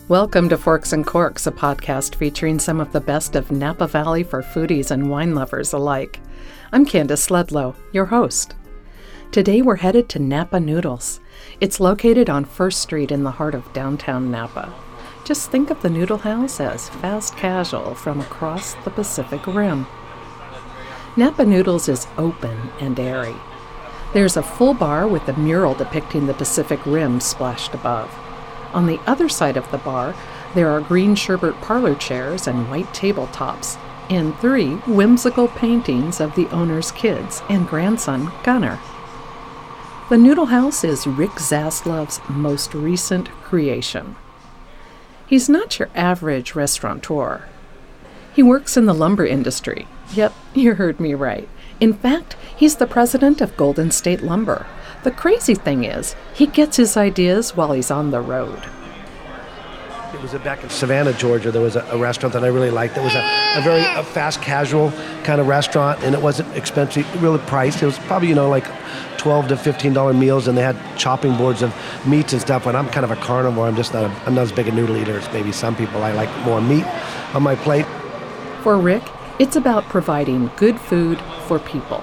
Welcome to Forks and Corks, a podcast featuring some of the best of Napa Valley for foodies and wine lovers alike. I'm Candace Ledlow, your host. Today we're headed to Napa Noodles. It's located on First Street in the heart of downtown Napa. Just think of the Noodle House as fast casual from across the Pacific Rim. Napa Noodles is open and airy. There's a full bar with a mural depicting the Pacific Rim splashed above. On the other side of the bar, there are green sherbet parlor chairs and white tabletops, and 3 whimsical paintings of the owner's kids and grandson, Gunnar. The Noodle House is Rick Zaslav's most recent creation. He's not your average restaurateur. He works in the lumber industry. Yep, you heard me right. In fact, he's the president of Golden State Lumber. The crazy thing is, he gets his ideas while he's on the road. It was back in Savannah, Georgia. There was a restaurant that I really liked. It was a very fast casual kind of restaurant, and it wasn't expensive, really priced. It was probably, like $12 to $15 meals, and they had chopping boards of meats and stuff. And I'm kind of a carnivore. I'm not as big a noodle eater as maybe some people. I like more meat on my plate. For Rick, it's about providing good food for people.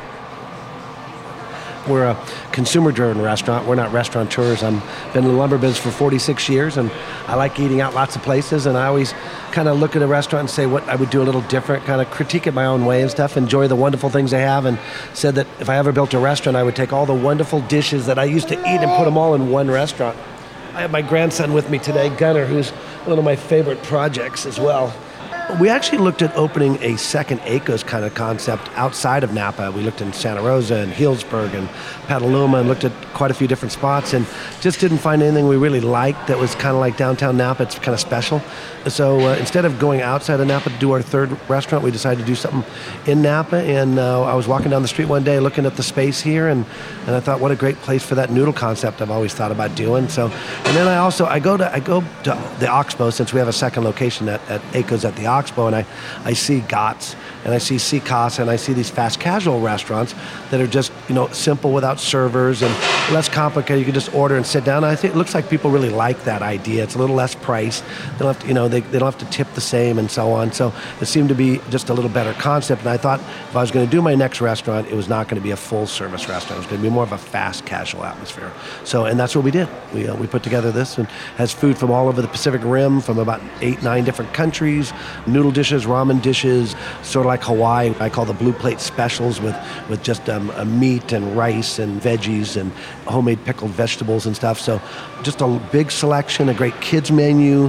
We're a consumer-driven restaurant. We're not restaurateurs. I've been in the lumber business for 46 years, and I like eating out lots of places, and I always kind of look at a restaurant and say what I would do a little different, kind of critique it my own way and stuff, enjoy the wonderful things they have, and said that if I ever built a restaurant, I would take all the wonderful dishes that I used to eat and put them all in one restaurant. I have my grandson with me today, Gunnar, who's one of my favorite projects as well. We actually looked at opening a second ACOS kind of concept outside of Napa. We looked in Santa Rosa and Healdsburg and Petaluma and looked at quite a few different spots and just didn't find anything we really liked that was kind of like downtown Napa. It's kind of special. So instead of going outside of Napa to do our third restaurant, we decided to do something in Napa. And I was walking down the street one day looking at the space here, and I thought, what a great place for that noodle concept I've always thought about doing. So, and then I go to the Oxbow, since we have a second location at ACOS at the Oxbow, and I see GOTS and I see Si Casa and I see these fast casual restaurants that are just simple without servers and less complicated. You can just order and sit down. I think it looks like people really like that idea. It's a little less price. They don't have to, they don't have to tip the same and so on. So it seemed to be just a little better concept. And I thought if I was going to do my next restaurant, it was not going to be a full service restaurant. It was going to be more of a fast casual atmosphere. So, and that's what we did. We put together this, and has food from all over the Pacific Rim, from about 8-9 different countries, noodle dishes, ramen dishes, sort of like Hawaii. I call the blue plate specials with just a meat and rice and veggies and homemade pickled vegetables and stuff. So just a big selection, a great kids menu.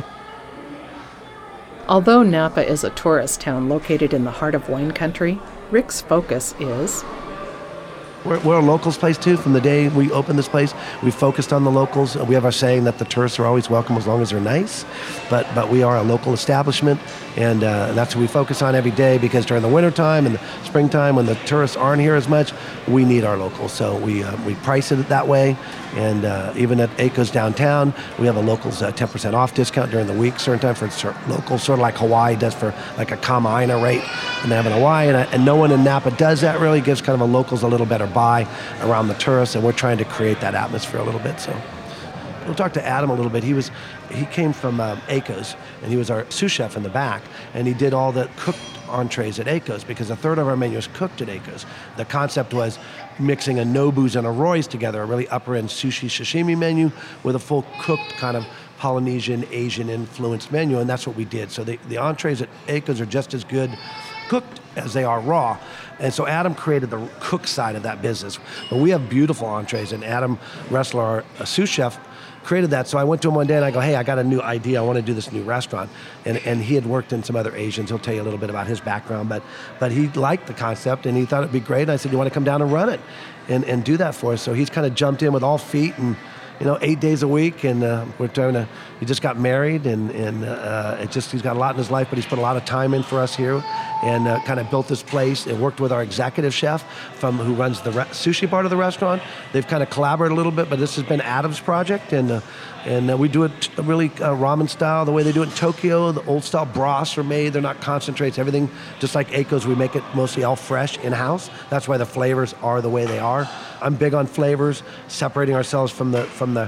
Although Napa is a tourist town located in the heart of wine country, Rick's focus is... We're a locals place too. From the day we opened this place, we focused on the locals. We have our saying that the tourists are always welcome as long as they're nice, but we are a local establishment, and that's what we focus on every day, because during the wintertime and the springtime when the tourists aren't here as much, we need our locals. So we price it that way, and even at ACOS downtown, we have a locals 10% off discount during the week, certain time for locals, sort of like Hawaii does for like a Kama'aina rate, and they have in Hawaii, and no one in Napa does that really. Gives kind of a locals a little better buy around the tourists, and we're trying to create that atmosphere a little bit. So we'll talk to Adam a little bit. He came from ACOS, and he was our sous chef in the back, and he did all the cooked entrees at ACOS, because a third of our menu is cooked at ACOS. The concept was mixing a Nobus and a Roy's together, a really upper-end sushi sashimi menu with a full cooked kind of Polynesian, Asian influenced menu, and that's what we did. So the entrees at ACOS are just as good cooked as they are raw. And so Adam created the cook side of that business. But we have beautiful entrees, and Adam Ressler, our sous chef, created that. So I went to him one day and I go, hey, I got a new idea. I want to do this new restaurant. And he had worked in some other Asians. He'll tell you a little bit about his background, but he liked the concept and he thought it'd be great. And I said, you want to come down and run it and do that for us? So he's kind of jumped in with all feet, and 8 days a week, and he just got married, and he's got a lot in his life, but he's put a lot of time in for us here, and kind of built this place, and worked with our executive chef who runs the sushi part of the restaurant. They've kind of collaborated a little bit, but this has been Adam's project, and we do it really ramen style, the way they do it in Tokyo. The old style broths are made. They're not concentrates. Everything, just like ACOS, we make it mostly all fresh in-house. That's why the flavors are the way they are. I'm big on flavors, separating ourselves from the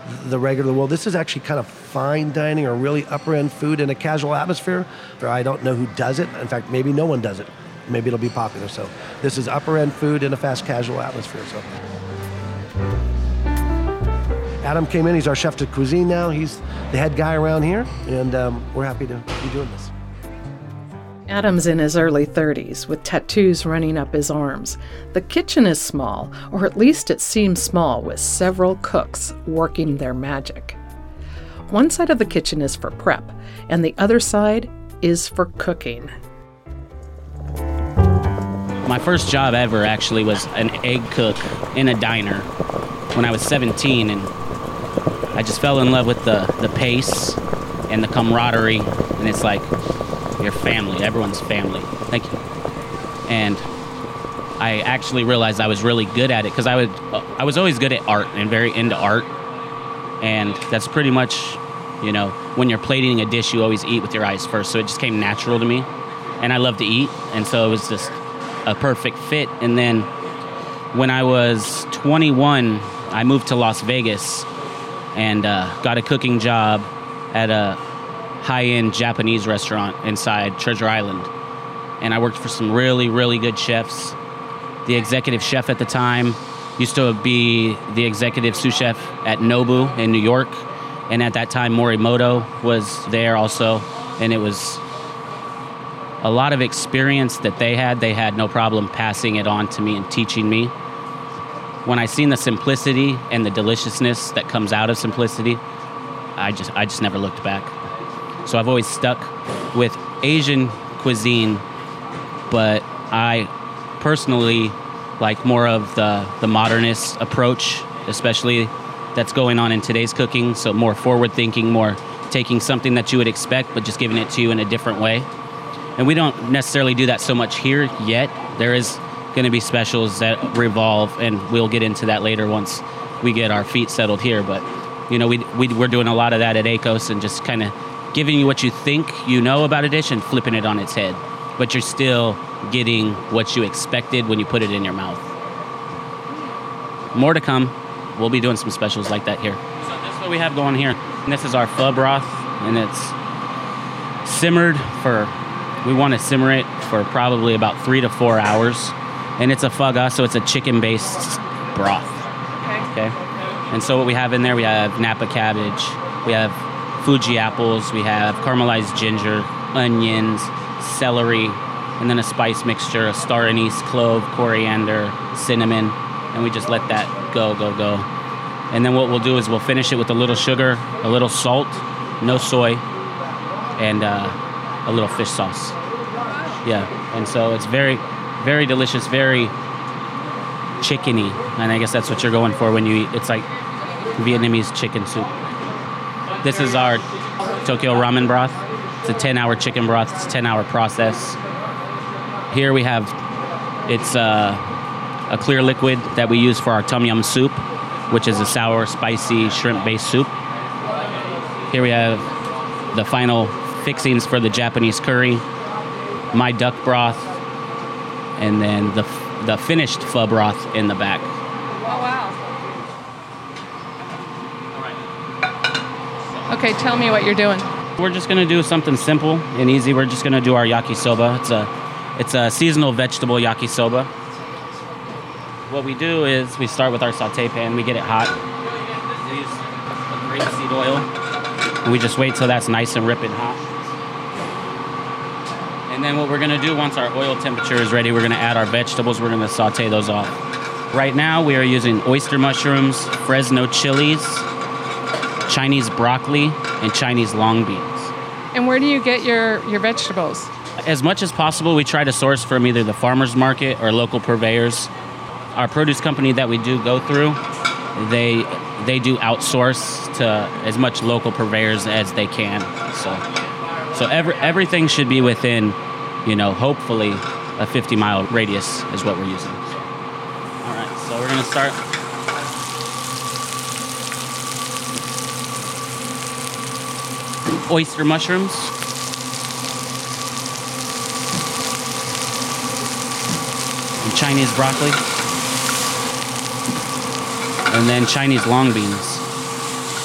the regular world. This is actually kind of fine dining or really upper-end food in a casual atmosphere. I don't know who does it. In fact, maybe no one does it. Maybe it'll be popular. So this is upper-end food in a fast casual atmosphere. So Adam came in. He's our chef de cuisine now. He's the head guy around here, and we're happy to be doing this. Adam's in his early 30s with tattoos running up his arms. The kitchen is small, or at least it seems small, with several cooks working their magic. One side of the kitchen is for prep, and the other side is for cooking. My first job ever actually was an egg cook in a diner when I was 17, and I just fell in love with the pace and the camaraderie, and it's like your family, everyone's family. Thank you. And I actually realized I was really good at it because I was always good at art and very into art, and that's pretty much, when you're plating a dish, you always eat with your eyes first, so it just came natural to me, and I love to eat, and so it was just a perfect fit. And then when I was 21, I moved to Las Vegas and got a cooking job at a high-end Japanese restaurant inside Treasure Island. And I worked for some really, really good chefs. The executive chef at the time used to be the executive sous chef at Nobu in New York. And at that time, Morimoto was there also. And it was a lot of experience that they had no problem passing it on to me and teaching me. When I seen the simplicity and the deliciousness that comes out of simplicity, I just never looked back. So I've always stuck with Asian cuisine, but I personally like more of the modernist approach, especially that's going on in today's cooking. So more forward thinking, more taking something that you would expect, but just giving it to you in a different way. And we don't necessarily do that so much here yet. There is going to be specials that revolve, and we'll get into that later once we get our feet settled here. But, we're doing a lot of that at ACOS and just kind of giving you what you think you know about a dish and flipping it on its head. But you're still getting what you expected when you put it in your mouth. More to come. We'll be doing some specials like that here. So this is what we have going here. And this is our pho broth, and it's simmered we want to simmer it for probably about 3 to 4 hours. And it's a pho ga, so it's a chicken-based broth. Okay. And so what we have in there, we have Napa cabbage, we have Fuji apples, we have caramelized ginger, onions, celery, and then a spice mixture, a star anise, clove, coriander, cinnamon, and we just let that go. And then what we'll do is we'll finish it with a little sugar, a little salt, no soy, and a little fish sauce. Yeah, and so it's very, very delicious, very chickeny, and I guess that's what you're going for when you eat. It's like Vietnamese chicken soup. This is our Tokyo ramen broth. It's a 10-hour chicken broth. It's a 10-hour process. Here we have, it's a clear liquid that we use for our tom yum soup, which is a sour, spicy, shrimp-based soup. Here we have the final fixings for the Japanese curry, my duck broth, and then the finished pho broth in the back. Oh, wow. Okay, tell me what you're doing. We're just going to do something simple and easy. We're just going to do our yakisoba. It's a seasonal vegetable yakisoba. What we do is we start with our saute pan. We get it hot. We use grapeseed oil. And we just wait till that's nice and ripping hot. And then what we're going to do once our oil temperature is ready, we're going to add our vegetables. We're going to saute those off. Right now we are using oyster mushrooms, Fresno chilies, Chinese broccoli, and Chinese long beans. And where do you get your vegetables? As much as possible, we try to source from either the farmer's market or local purveyors. Our produce company that we do go through, they do outsource to as much local purveyors as they can. So everything should be within, hopefully a 50-mile radius is what we're using. All right, so we're going to start. Oyster mushrooms. And Chinese broccoli. And then Chinese long beans.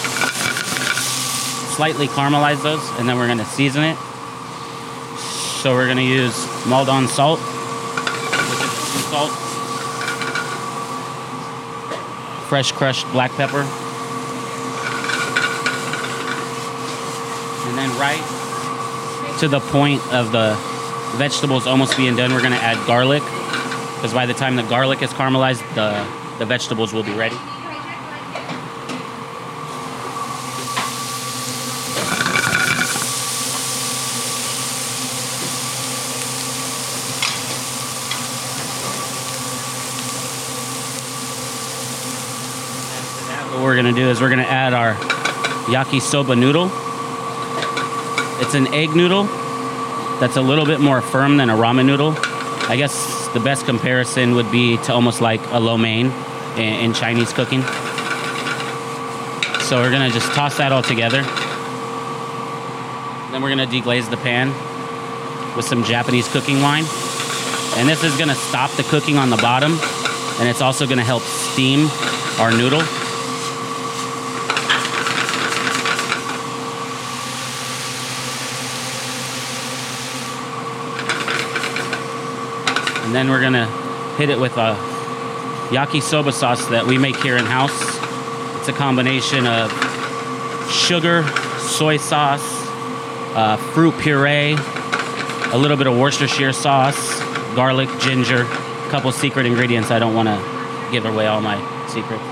slightly caramelize those, and then we're going to season it. So we're going to use Maldon salt, which is sea salt, fresh crushed black pepper, and then right to the point of the vegetables almost being done, we're going to add garlic, because by the time the garlic is caramelized, the vegetables will be ready. What we're going to do is we're going to add our yakisoba noodle. It's an egg noodle that's a little bit more firm than a ramen noodle. I guess the best comparison would be to almost like a lo mein in Chinese cooking. So we're gonna just toss that all together. Then we're gonna deglaze the pan with some Japanese cooking wine. And this is gonna stop the cooking on the bottom, and it's also gonna help steam our noodle. And then we're gonna hit it with a yakisoba sauce that we make here in-house. It's a combination of sugar, soy sauce, fruit puree, a little bit of Worcestershire sauce, garlic, ginger, a couple secret ingredients. I don't wanna give away all my secrets.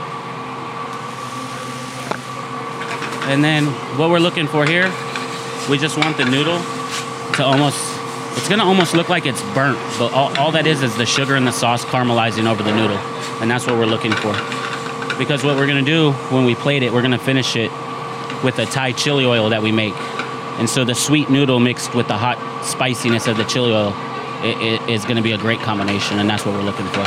And then what we're looking for here, we just want the noodle to it's gonna almost look like it's burnt, but all that is the sugar and the sauce caramelizing over the noodle. And that's what we're looking for. Because what we're gonna do when we plate it, we're gonna finish it with a Thai chili oil that we make. And so the sweet noodle mixed with the hot spiciness of the chili oil is gonna be a great combination, and that's what we're looking for.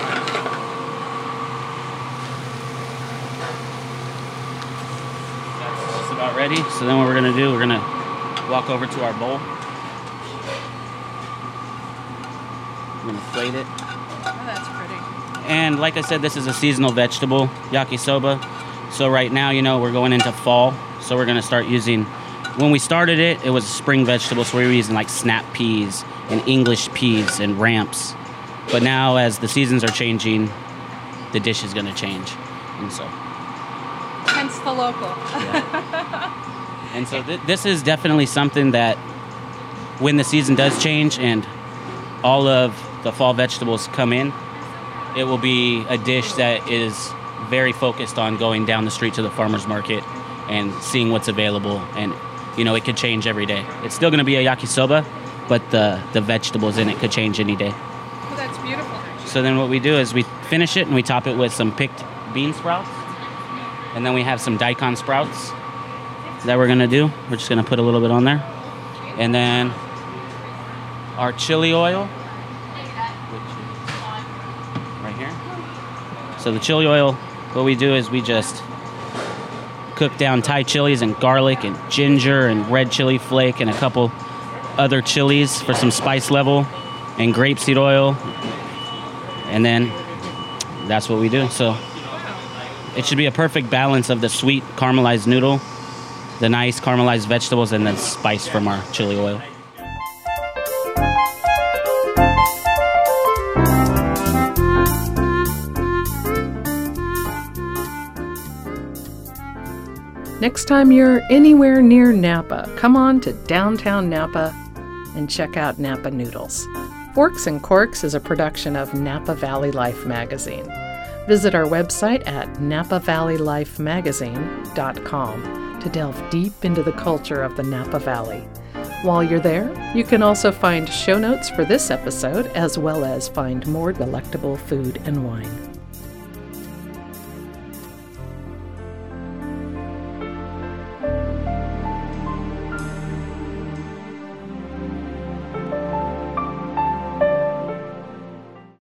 That's just about ready. So then what we're gonna do, we're gonna walk over to our bowl. I'm gonna plate it. Oh, that's pretty. And like I said, this is a seasonal vegetable, yakisoba. So right now, we're going into fall. So we're gonna start using, when we started it, it was a spring vegetable. So we were using like snap peas and English peas and ramps. But now as the seasons are changing, the dish is gonna change. And so. Hence the local. Yeah. And so this is definitely something that when the season does change and all of the fall vegetables come in, it will be a dish that is very focused on going down the street to the farmer's market and seeing what's available. And, it could change every day. It's still going to be a yakisoba, but the vegetables in it could change any day. Oh, that's beautiful. So then what we do is we finish it and we top it with some picked bean sprouts. And then we have some daikon sprouts that we're going to do. We're just going to put a little bit on there. And then our chili oil, which is right here. So the chili oil, what we do is we just cook down Thai chilies and garlic and ginger and red chili flake and a couple other chilies for some spice level and grapeseed oil. And then that's what we do. So it should be a perfect balance of the sweet caramelized noodle, the nice caramelized vegetables, and then spice from our chili oil. Next time you're anywhere near Napa, come on to downtown Napa and check out Napa Noodles. Forks and Corks is a production of Napa Valley Life magazine. Visit our website at napavalleyLifemagazine.com to delve deep into the culture of the Napa Valley. While you're there, you can also find show notes for this episode as well as find more delectable food and wine.